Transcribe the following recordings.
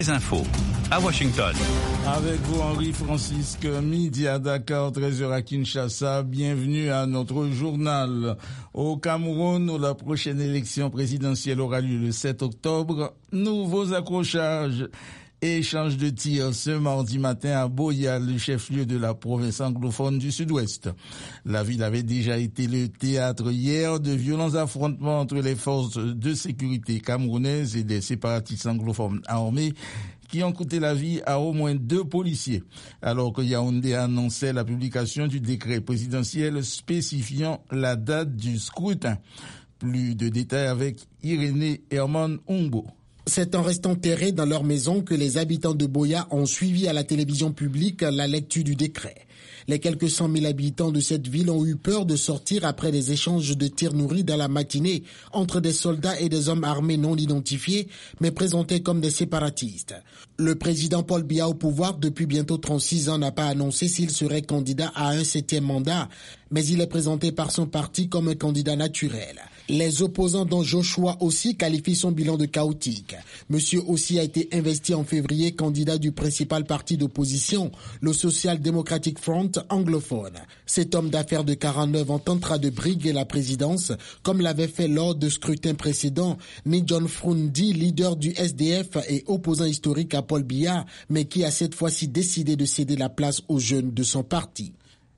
Les infos à Washington. Avec vous, Henri-Francisque, midi à Dakar, 13h à Kinshasa. Bienvenue à notre journal. Au Cameroun, où la prochaine élection présidentielle aura lieu le 7 octobre, nouveaux accrochages et échanges de tirs ce mardi matin à Boya, le chef-lieu de la province anglophone du Sud-Ouest. La ville avait déjà été le théâtre hier de violents affrontements entre les forces de sécurité camerounaises et des séparatistes anglophones armés qui ont coûté la vie à au moins 2 policiers, alors que Yaoundé annonçait la publication du décret présidentiel spécifiant la date du scrutin. Plus de détails avec Irénée Herman Umbo. C'est en restant terrés dans leur maison que les habitants de Boya ont suivi à la télévision publique la lecture du décret. Les quelques 100 000 habitants de cette ville ont eu peur de sortir après des échanges de tirs nourris dans la matinée entre des soldats et des hommes armés non identifiés, mais présentés comme des séparatistes. Le président Paul Biya au pouvoir depuis bientôt 36 ans n'a pas annoncé s'il serait candidat à un 7e mandat, mais il est présenté par son parti comme un candidat naturel. Les opposants dont Joshua Ossi qualifient son bilan de chaotique. Monsieur Ossi a été investi en février candidat du principal parti d'opposition, le Social Democratic Front anglophone. Cet homme d'affaires de 49 ans tentera de briguer la présidence, comme l'avait fait lors de scrutins précédents, ni John Frundi, leader du SDF et opposant historique à Paul Biya, mais qui a cette fois-ci décidé de céder la place aux jeunes de son parti.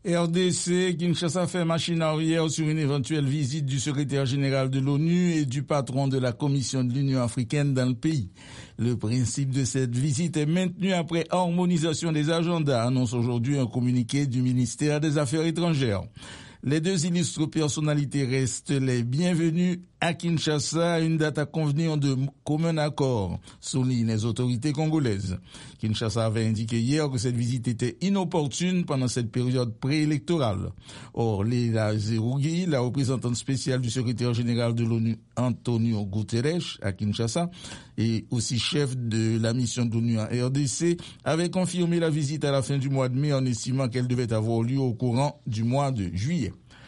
RDC, Kinshasa fait machine arrière sur une éventuelle visite du secrétaire général de l'ONU et du patron de la Commission de l'Union africaine dans le pays. Le principe de cette visite est maintenu après harmonisation des agendas, annonce aujourd'hui un communiqué du ministère des Affaires étrangères. Les 2 illustres personnalités restent les bienvenus à Kinshasa à une date à convenir de commun accord, soulignent les autorités congolaises. Kinshasa avait indiqué hier que cette visite était inopportune pendant cette période préélectorale. Or, Leila Zerougui, la représentante spéciale du secrétaire général de l'ONU, Antonio Guterres, à Kinshasa, et aussi chef de la mission de l'ONU en RDC, avait confirmé la visite à la fin du mois de mai en estimant qu'elle devait avoir lieu au courant du mois de juillet.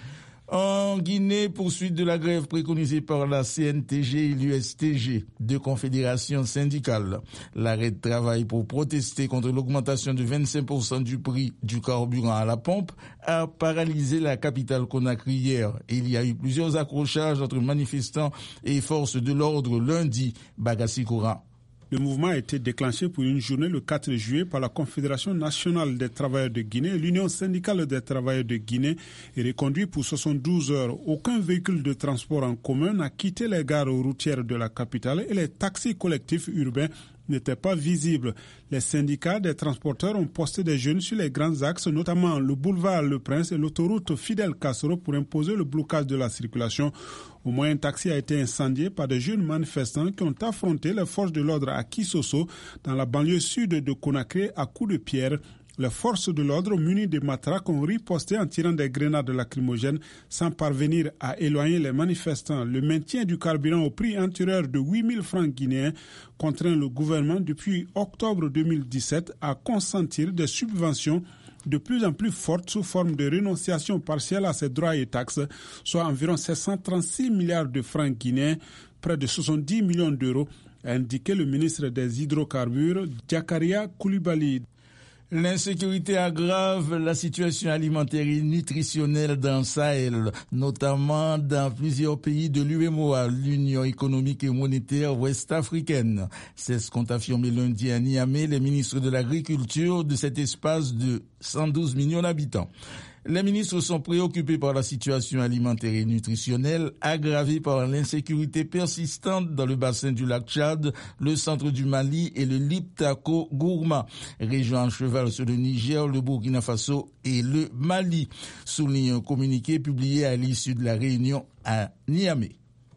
En Guinée, poursuite de la grève préconisée par la CNTG et l'USTG, 2 confédérations syndicales. L'arrêt de travail pour protester contre l'augmentation de 25% du prix du carburant à la pompe a paralysé la capitale Conakry hier. Il y a eu plusieurs accrochages entre manifestants et forces de l'ordre lundi, Bagassi Koura. Le mouvement a été déclenché pour une journée le 4 juillet par la Confédération nationale des travailleurs de Guinée et l'Union syndicale des travailleurs de Guinée et reconduit pour 72 heures. Aucun véhicule de transport en commun n'a quitté les gares routières de la capitale et les taxis collectifs urbains n'étaient pas visibles. Les syndicats des transporteurs ont posté des jeunes sur les grands axes, notamment le boulevard Le Prince et l'autoroute Fidel Castro pour imposer le blocage de la circulation. Au moins, un taxi a été incendié par des jeunes manifestants qui ont affronté les forces de l'ordre à Kisosso, dans la banlieue sud de Conakry, à coups de pierre. Les forces de l'ordre munies de matraques ont riposté en tirant des grenades lacrymogènes sans parvenir à éloigner les manifestants. Le maintien du carburant au prix antérieur de 8 000 francs guinéens contraint le gouvernement depuis octobre 2017 à consentir des subventions de plus en plus fortes sous forme de renonciation partielle à ses droits et taxes, soit environ 736 milliards de francs guinéens, près de 70 millions d'euros, a indiqué le ministre des Hydrocarbures, Jakaria Koulibaly. L'insécurité aggrave la situation alimentaire et nutritionnelle dans le Sahel, notamment dans plusieurs pays de l'UEMOA, l'Union économique et monétaire ouest-africaine. C'est ce qu'ont affirmé lundi à Niamey les ministres de l'agriculture de cet espace de 112 millions d'habitants. Les ministres sont préoccupés par la situation alimentaire et nutritionnelle aggravée par l'insécurité persistante dans le bassin du lac Tchad, le centre du Mali et le Liptako Gourma, région en cheval sur le Niger, le Burkina Faso et le Mali, souligne un communiqué publié à l'issue de la réunion à Niamey.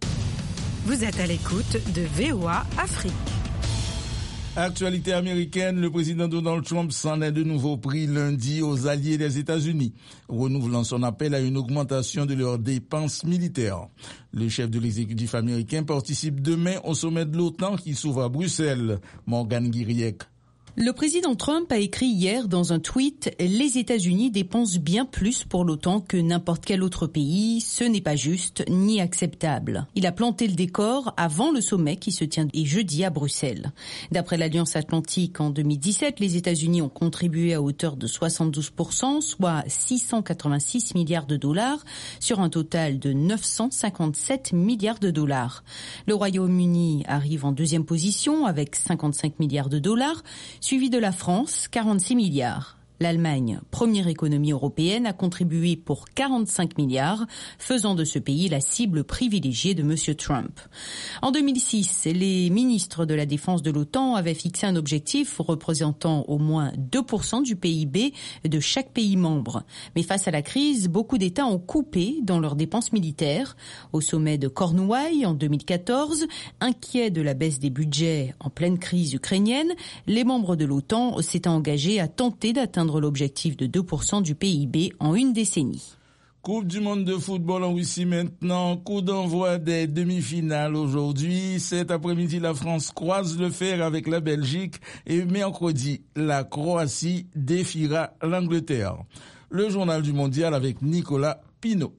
Vous êtes à l'écoute de VOA Afrique. Actualité américaine, le président Donald Trump s'en est de nouveau pris lundi aux alliés des États-Unis, renouvelant son appel à une augmentation de leurs dépenses militaires. Le chef de l'exécutif américain participe demain au sommet de l'OTAN qui s'ouvre à Bruxelles. Morgan Guiriec. Le président Trump a écrit hier dans un tweet « Les États-Unis dépensent bien plus pour l'OTAN que n'importe quel autre pays. Ce n'est pas juste ni acceptable. » Il a planté le décor avant le sommet qui se tient jeudi à Bruxelles. D'après l'Alliance Atlantique, en 2017, les États-Unis ont contribué à hauteur de 72%, soit 686 milliards de dollars, sur un total de 957 milliards de dollars. Le Royaume-Uni arrive en deuxième position avec 55 milliards de dollars, suivi de la France, 46 milliards. L'Allemagne, première économie européenne, a contribué pour 45 milliards, faisant de ce pays la cible privilégiée de M. Trump. En 2006, les ministres de la Défense de l'OTAN avaient fixé un objectif représentant au moins 2% du PIB de chaque pays membre. Mais face à la crise, beaucoup d'États ont coupé dans leurs dépenses militaires. Au sommet de Cornouailles en 2014, inquiets de la baisse des budgets en pleine crise ukrainienne, les membres de l'OTAN s'étaient engagés à tenter d'atteindre l'objectif de 2% du PIB en une décennie. Coupe du monde de football en Russie maintenant. Coup d'envoi des demi-finales aujourd'hui. Cet après-midi, la France croise le fer avec la Belgique et mercredi, la Croatie défiera l'Angleterre. Le journal du mondial avec Nicolas Pinault.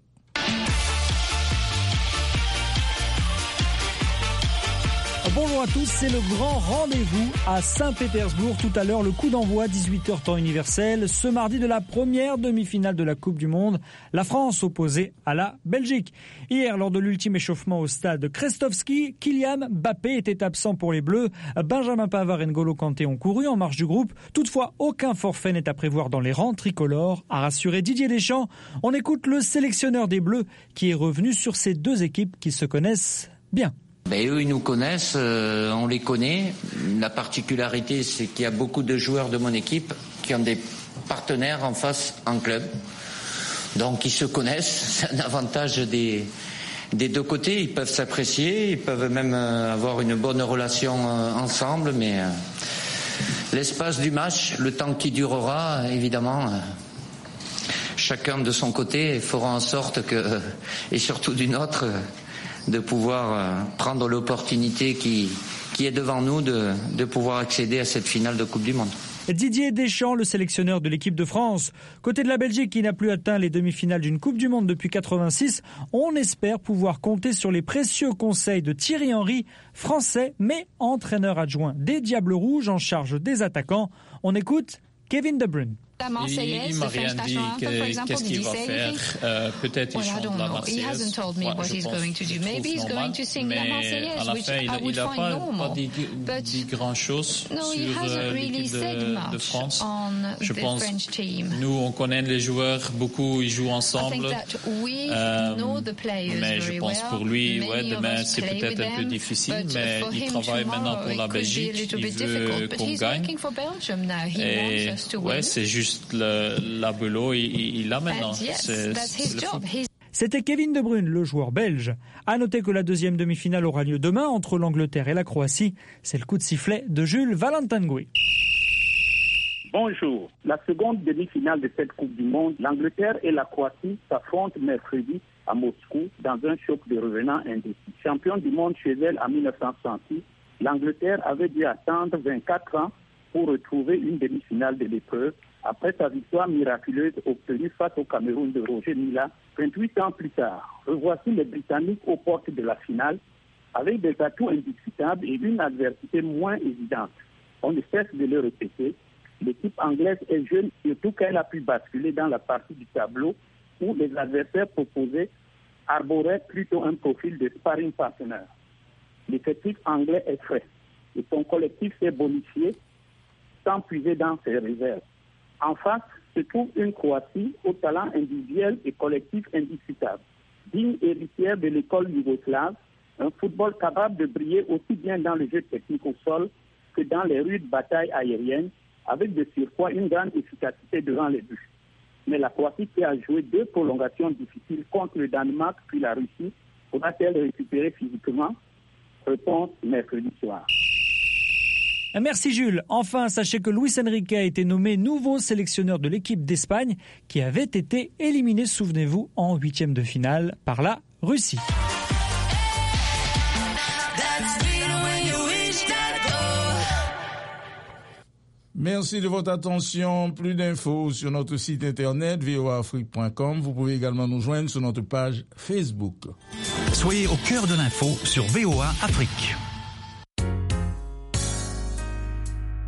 Bonjour à tous, c'est le grand rendez-vous à Saint-Pétersbourg. Tout à l'heure, le coup d'envoi, 18h temps universel. Ce mardi de la première demi-finale de la Coupe du Monde, la France opposée à la Belgique. Hier, lors de l'ultime échauffement au stade Krestovski, Kylian Mbappé était absent pour les Bleus. Benjamin Pavard et N'Golo Kanté ont couru en marge du groupe. Toutefois, aucun forfait n'est à prévoir dans les rangs tricolores, a rassuré Didier Deschamps. On écoute le sélectionneur des Bleus qui est revenu sur ces deux équipes qui se connaissent bien. Eux, ils nous connaissent, on les connaît. La particularité, c'est qu'il y a beaucoup de joueurs de mon équipe qui ont des partenaires en face en club. Donc, ils se connaissent. C'est un avantage des deux côtés. Ils peuvent s'apprécier, ils peuvent même avoir une bonne relation ensemble. Mais l'espace du match, le temps qui durera, évidemment, chacun de son côté fera en sorte que, et surtout du nôtre, de pouvoir prendre l'opportunité qui est devant nous de pouvoir accéder à cette finale de Coupe du Monde. Didier Deschamps, le sélectionneur de l'équipe de France. Côté de la Belgique qui n'a plus atteint les demi-finales d'une Coupe du Monde depuis 86, on espère pouvoir compter sur les précieux conseils de Thierry Henry, français mais entraîneur adjoint des Diables Rouges en charge des attaquants. On écoute Kevin De Bruyne. Il m'a rien dit qu'est-ce qu'il va faire. Peut-être il chante la Marseillaise. Moi, je pense que c'est normal. Mais à la fin, il n'a pas dit grand-chose sur l'équipe de France. Je pense, nous, on connaît les joueurs, beaucoup, ils jouent ensemble. Mais je pense pour lui, demain, c'est peut-être un peu difficile, mais il travaille maintenant pour la Belgique. Il veut qu'on gagne. Et c'est juste la below, il l'a maintenant. C'est le foot. C'était Kevin De Bruyne, le joueur belge. À noter que la deuxième demi-finale aura lieu demain entre l'Angleterre et la Croatie. C'est le coup de sifflet de Jules Valentangui. Bonjour. La seconde demi-finale de cette Coupe du Monde, l'Angleterre et la Croatie s'affrontent mercredi à Moscou dans un choc de revenants indécis. Champion du monde chez elle en 1966, l'Angleterre avait dû attendre 24 ans pour retrouver une demi-finale de l'épreuve après sa victoire miraculeuse obtenue face au Cameroun de Roger Mila 28 ans plus tard. Revoici les Britanniques aux portes de la finale avec des atouts indiscutables et une adversité moins évidente. On ne cesse de le répéter, l'équipe anglaise est jeune, surtout qu'elle a pu basculer dans la partie du tableau où les adversaires proposés arboraient plutôt un profil de sparring partner. L'effectif anglais est frais et son collectif s'est bonifié sans puiser dans ses réserves. En face se trouve une Croatie au talent individuel et collectif indiscutable, digne héritière de l'école yougoslave, un football capable de briller aussi bien dans le jeu technique au sol que dans les rudes batailles aériennes, avec de surcroît une grande efficacité devant les buts. Mais la Croatie qui a joué 2 prolongations difficiles contre le Danemark puis la Russie, pourra-t-elle récupérer physiquement? Réponse mercredi soir. Merci Jules. Enfin, sachez que Luis Enrique a été nommé nouveau sélectionneur de l'équipe d'Espagne qui avait été éliminée, souvenez-vous, en 8e de finale par la Russie. Merci de votre attention. Plus d'infos sur notre site internet voaafrique.com. Vous pouvez également nous joindre sur notre page Facebook. Soyez au cœur de l'info sur VOA Afrique.